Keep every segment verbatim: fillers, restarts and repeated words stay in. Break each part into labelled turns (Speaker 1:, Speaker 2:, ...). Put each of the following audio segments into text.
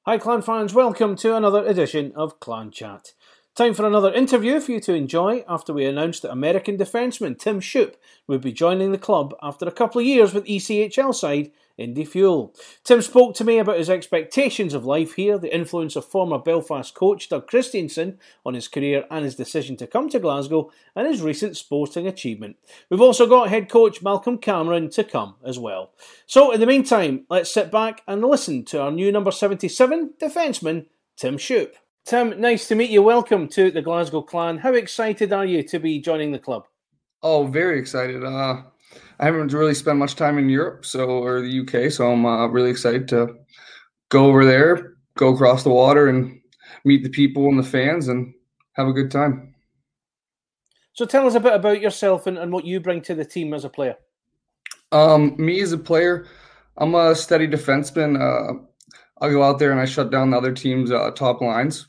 Speaker 1: Hi Clan fans, welcome to another edition of Clan Chat. Time for another interview for you to enjoy after we announced that American defenceman Tim Shoop would be joining the club after a couple of years with E C H L side Indy Fuel. Tim spoke to me about his expectations of life here, the influence of former Belfast coach Doug Christensen on his career and his decision to come to Glasgow, and his recent sporting achievement. We've also got head coach Malcolm Cameron to come as well. So in the meantime, let's sit back and listen to our new number seventy-seven defenceman, Tim Shoop. Tim, nice to meet you. Welcome to the Glasgow Clan. How excited are you to be joining the club?
Speaker 2: Oh, very excited. Uh, I haven't really spent much time in Europe, so or the U K, so I'm uh, really excited to go over there, go across the water, and meet the people and the fans, and have a good time.
Speaker 1: So tell us a bit about yourself and, and what you bring to the team as a player.
Speaker 2: Um, me as a player, I'm a steady defenseman. Uh, I go out there and I shut down the other team's uh, top lines.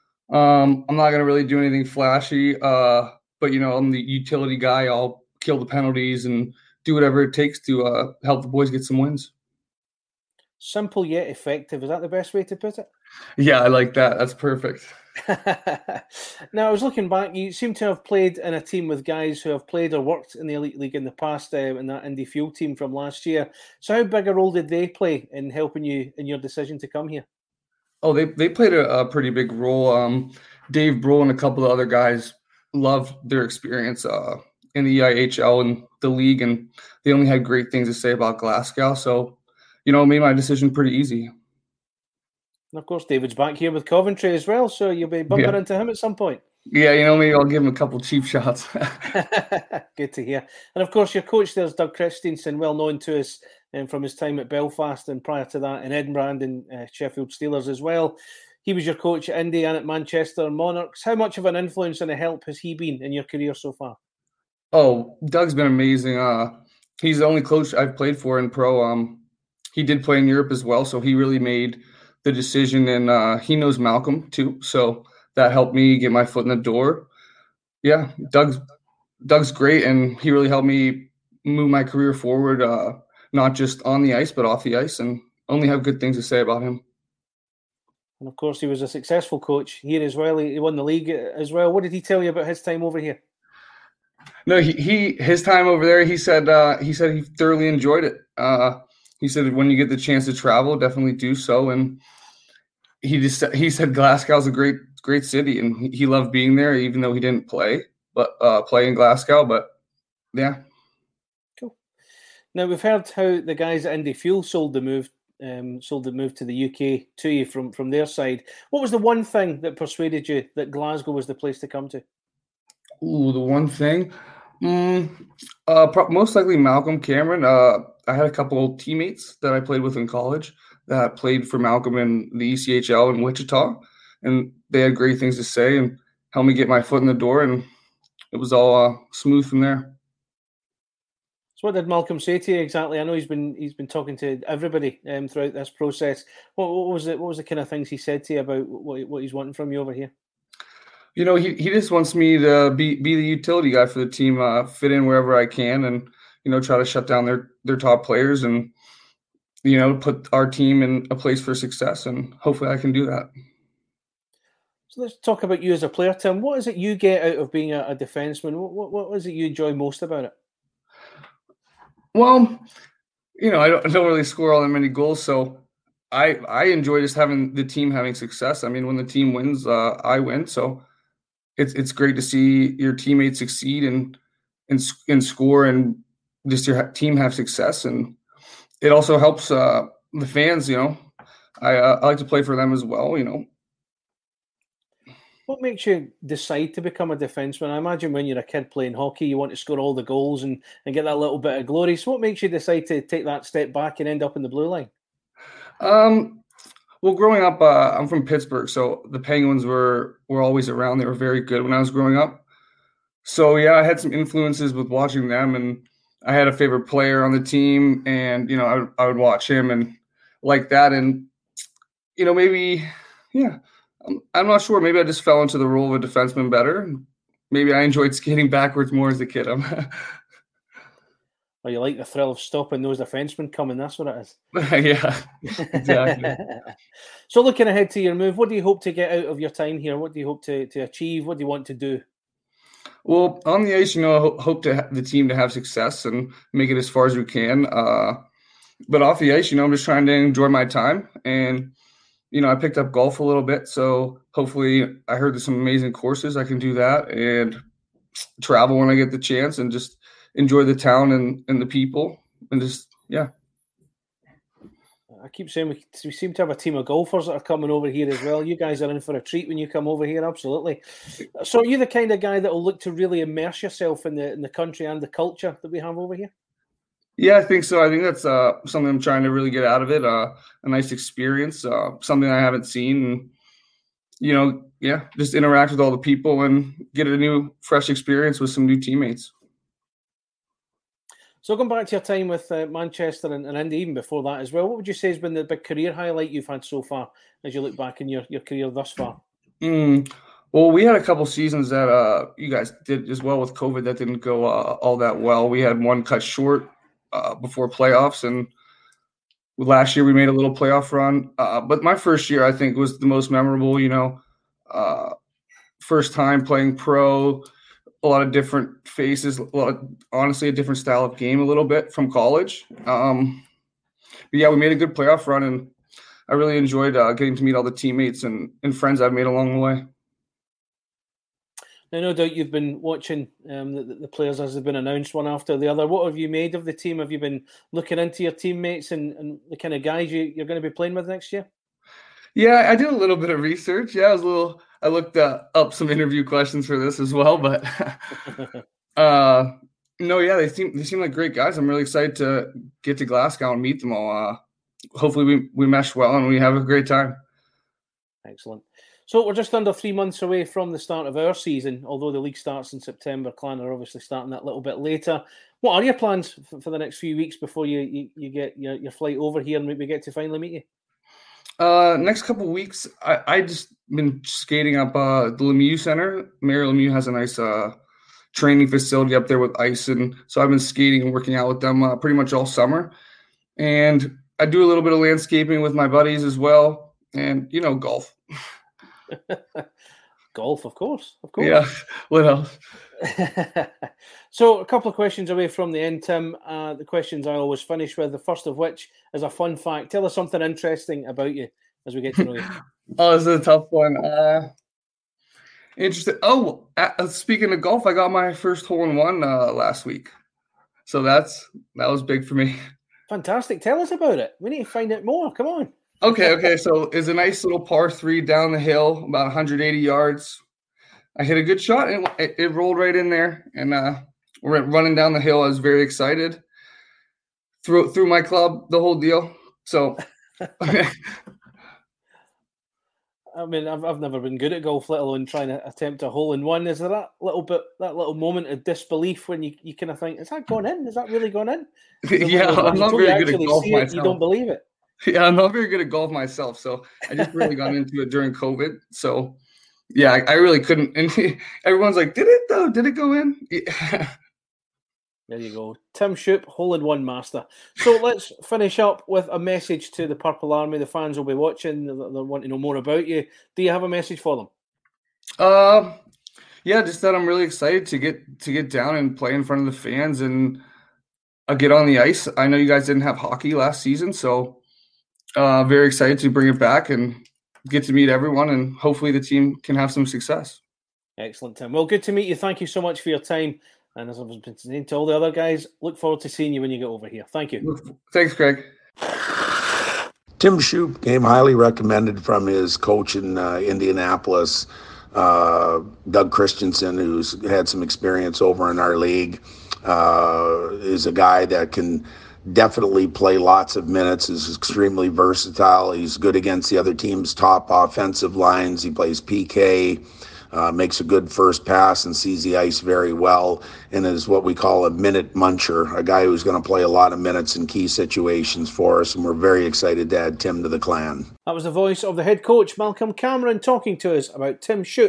Speaker 2: Um, I'm not going to really do anything flashy, uh, but, you know, I'm the utility guy. I'll kill the penalties and do whatever it takes to uh, help the boys get some wins.
Speaker 1: Simple yet effective. Is that the best way to put it?
Speaker 2: Yeah, I like that. That's perfect.
Speaker 1: Now, I was looking back. You seem to have played in a team with guys who have played or worked in the Elite League in the past, uh, in that Indy Fuel team from last year. So how big a role did they play in helping you in your decision to come here?
Speaker 2: Oh, they they played a, a pretty big role. Um, Dave Brule and a couple of other guys loved their experience uh, in the E I H L and the league, and they only had great things to say about Glasgow. So, you know, it made my decision pretty easy.
Speaker 1: And of course, David's back here with Coventry as well, so you'll be bumping
Speaker 2: Yeah.
Speaker 1: into him at some point.
Speaker 2: Yeah, you know, maybe I'll give him a couple cheap shots.
Speaker 1: Good to hear. And of course, your coach there's Doug Christensen, well known to us um, from his time at Belfast and prior to that in Edinburgh and in uh, Sheffield Steelers as well. He was your coach at Indy and at Manchester Monarchs. How much of an influence and a help has he been in your career so far?
Speaker 2: Oh, Doug's been amazing. Uh, he's the only coach I've played for in pro. Um, he did play in Europe as well, so he really made the decision, and uh, he knows Malcolm too. So that helped me get my foot in the door. Yeah, Doug's Doug's great, and he really helped me move my career forward, uh, not just on the ice but off the ice, and only have good things to say about him.
Speaker 1: And of course, he was a successful coach here as well. He won the league as well. What did he tell you about his time over here?
Speaker 2: No, he, he his time over there, he said uh, he said he thoroughly enjoyed it. Uh, he said when you get the chance to travel, definitely do so. And he just he said Glasgow's a great great city, and he, he loved being there, even though he didn't play, but uh, play in Glasgow. But yeah,
Speaker 1: cool. Now we've heard how the guys at Indy Fuel sold the move, um, sold the move to the U K to you from from their side. What was the one thing that persuaded you that Glasgow was the place to come to?
Speaker 2: Ooh, the one thing, mm, uh, pro- most likely Malcolm Cameron. Uh, I had a couple of teammates that I played with in college that played for Malcolm in the E C H L in Wichita, and they had great things to say and helped me get my foot in the door, and it was all uh, smooth from there.
Speaker 1: So, what did Malcolm say to you exactly? I know he's been he's been talking to everybody um, throughout this process. What, what was it? What was the kind of things he said to you about what, what he's wanting from you over here?
Speaker 2: You know, he, he just wants me to be be the utility guy for the team, uh, fit in wherever I can, and you know, try to shut down their their top players, and you know, put our team in a place for success. And hopefully, I can do that.
Speaker 1: So let's talk about you as a player, Tim. What is it you get out of being a, a defenseman? What, what what is it you enjoy most about it?
Speaker 2: Well, you know, I don't, I don't really score all that many goals, so I I enjoy just having the team having success. I mean, when the team wins, uh, I win, so. It's it's great to see your teammates succeed and and and score, and just your team have success, and it also helps uh, the fans. You know, I uh, I like to play for them as well. You know,
Speaker 1: what makes you decide to become a defenseman? I imagine when you're a kid playing hockey, you want to score all the goals and and get that little bit of glory. So, what makes you decide to take that step back and end up in the blue line?
Speaker 2: Um. Well, growing up, uh, I'm from Pittsburgh, so the Penguins were were always around. They were very good when I was growing up. So yeah, I had some influences with watching them, and I had a favorite player on the team, and you know, I would, I would watch him and like that, and you know, maybe yeah, I'm, I'm not sure. Maybe I just fell into the role of a defenseman better. Maybe I enjoyed skating backwards more as a kid.
Speaker 1: Or you like the thrill of stopping those defensemen coming? That's what it is.
Speaker 2: Yeah, exactly.
Speaker 1: So looking ahead to your move, what do you hope to get out of your time here? What do you hope to, to achieve? What do you want to do?
Speaker 2: Well, on the ice, you know, I ho- hope to ha- the team to have success and make it as far as we can. Uh, but off the ice, you know, I'm just trying to enjoy my time. And, you know, I picked up golf a little bit. So hopefully I heard there's some amazing courses. I can do that and travel when I get the chance and just enjoy the town and, and the people and just, yeah.
Speaker 1: I keep saying we, we seem to have a team of golfers that are coming over here as well. You guys are in for a treat when you come over here, absolutely. So are you the kind of guy that will look to really immerse yourself in the in the country and the culture that we have over here?
Speaker 2: Yeah, I think so. I think that's uh, something I'm trying to really get out of it. Uh, a nice experience, uh, something I haven't seen. And, you know, yeah, just interact with all the people and get a new, fresh experience with some new teammates.
Speaker 1: So going back to your time with uh, Manchester and, and Indy, even before that as well, what would you say has been the big career highlight you've had so far as you look back in your, your career thus far?
Speaker 2: Mm, well, we had a couple seasons that uh, you guys did as well with COVID that didn't go uh, all that well. We had one cut short uh, before playoffs, and last year we made a little playoff run. Uh, but my first year, I think, was the most memorable, you know, uh, first time playing pro, a lot of different faces, a lot of, honestly, a different style of game a little bit from college. Um, but yeah, we made a good playoff run, and I really enjoyed uh, getting to meet all the teammates and, and friends I've made along the way.
Speaker 1: Now, no doubt you've been watching um, the, the players as they've been announced one after the other. What have you made of the team? Have you been looking into your teammates and, and the kind of guys you, you're going to be playing with next year?
Speaker 2: Yeah, I did a little bit of research. Yeah, I was a little. I looked uh, up some interview questions for this as well, but uh, no, yeah, they seem they seem like great guys. I'm really excited to get to Glasgow and meet them all. Uh, hopefully, we we mesh well and we have a great time.
Speaker 1: Excellent. So we're just under three months away from the start of our season. Although the league starts in September, Clan are obviously starting that little bit later. What are your plans for, for the next few weeks before you you, you get your, your flight over here and we get to finally meet you?
Speaker 2: Uh, next couple of weeks, I, I just been skating up uh, the Lemieux Center. Mary Lemieux has a nice uh, training facility up there with ice, and so I've been skating and working out with them uh, pretty much all summer. And I do a little bit of landscaping with my buddies as well, and you know, golf.
Speaker 1: Golf, of course, of course.
Speaker 2: Yeah. What else?
Speaker 1: So a couple of questions away from the end, Tim. Uh, the questions I always finish with, the first of which is a fun fact. Tell us something interesting about you as we get to know you.
Speaker 2: Oh, this is a tough one. Uh, interesting. Oh, uh, speaking of golf, I got my first hole in one uh, last week. So that's that was big for me.
Speaker 1: Fantastic. Tell us about it. We need to find out more. Come on.
Speaker 2: Okay, okay. So it's a nice little par three down the hill, about one hundred eighty yards. I hit a good shot, and it, it rolled right in there. And uh, we're running down the hill. I was very excited. Threw threw my club, the whole deal. So,
Speaker 1: I mean, I've I've never been good at golf, let alone trying to attempt a hole in one. Is there that little bit, that little moment of disbelief when you, you kind of think, is that gone in? Is that really gone in?
Speaker 2: Yeah, I'm not very good at golf myself.
Speaker 1: It, you don't believe it.
Speaker 2: Yeah, I'm not very good at golf myself, so I just really got into it during COVID. So, yeah, I, I really couldn't. And everyone's like, "Did it though? Did it go in?" Yeah.
Speaker 1: There you go, Tim Shoop, hole in one master. So let's finish up with a message to the Purple Army. The fans will be watching; they want to know more about you. Do you have a message for them?
Speaker 2: Uh, yeah, just that I'm really excited to get to get down and play in front of the fans and uh, get on the ice. I know you guys didn't have hockey last season, so. Uh, very excited to bring it back and get to meet everyone, and hopefully the team can have some success.
Speaker 1: Excellent, Tim. Well, good to meet you. Thank you so much for your time. And as I've been saying to all the other guys, look forward to seeing you when you get over here. Thank you.
Speaker 2: Thanks, Craig.
Speaker 3: Tim Shoop came highly recommended from his coach in uh, Indianapolis, uh, Doug Christensen, who's had some experience over in our league, uh, is a guy that can definitely play lots of minutes, is extremely versatile. He's good against the other team's top offensive lines. He plays P K, uh, makes a good first pass and sees the ice very well, and is what we call a minute muncher, a guy who's going to play a lot of minutes in key situations for us, and we're very excited to add Tim to the clan.
Speaker 1: That was the voice of the head coach, Malcolm Cameron, talking to us about Tim Shoop,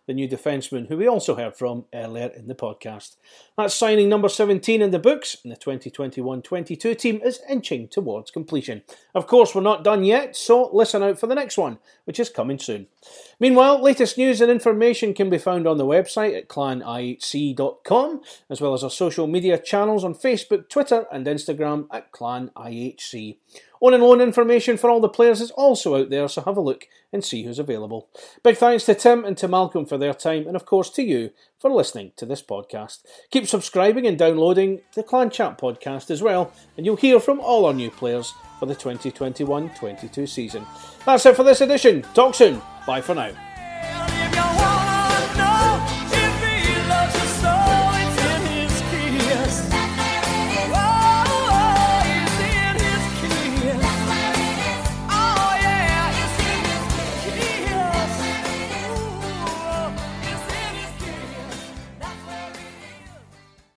Speaker 1: the new defenceman who we also heard from earlier in the podcast. That's signing number seventeen in the books, and the twenty twenty-one twenty-two team is inching towards completion. Of course, we're not done yet, so listen out for the next one, which is coming soon. Meanwhile, latest news and information can be found on the website at clan I H C dot com, as well as our social media channels on Facebook, Twitter and Instagram at Clan I H C. On and loan information for all the players is also out there, so have a look and see who's available. Big thanks to Tim and to Malcolm for their time, and of course to you for listening to this podcast. Keep subscribing and downloading the Clan Chat podcast as well, and you'll hear from all our new players for the twenty twenty-one twenty-two season. That's it for this edition. Talk soon. Bye for now.